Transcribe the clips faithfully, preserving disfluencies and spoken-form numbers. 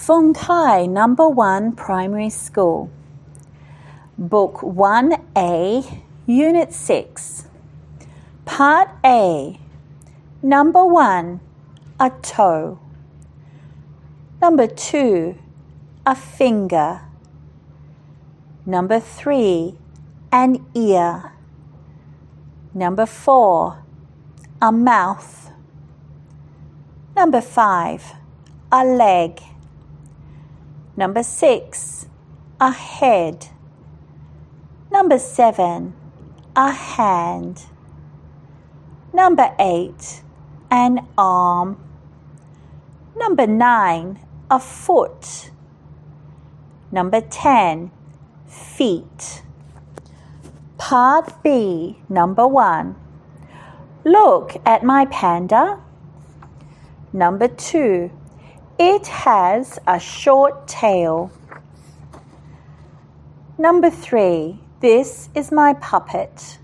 Fung Kai Number One Primary School. Book one A, Unit six. Part A. Number one, a toe. Number two, a finger. Number three, an ear. Number four, a mouth. Number five, a leg. Number six, a head. Number seven, a hand. Number eight, an arm. Number nine, a foot. Number ten, feet. Part B, number one. Look at my panda. Number two, it has a short tail. Number three, this is my puppet.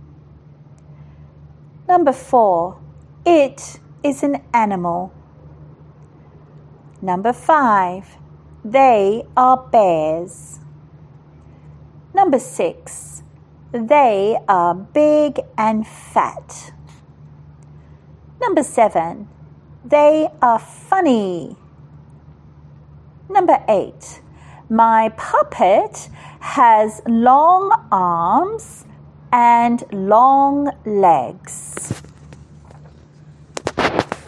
Number four, it is an animal. Number five, they are bears. Number six, they are big and fat. Number seven, they are funny. Number eight, my puppet has long arms and long legs.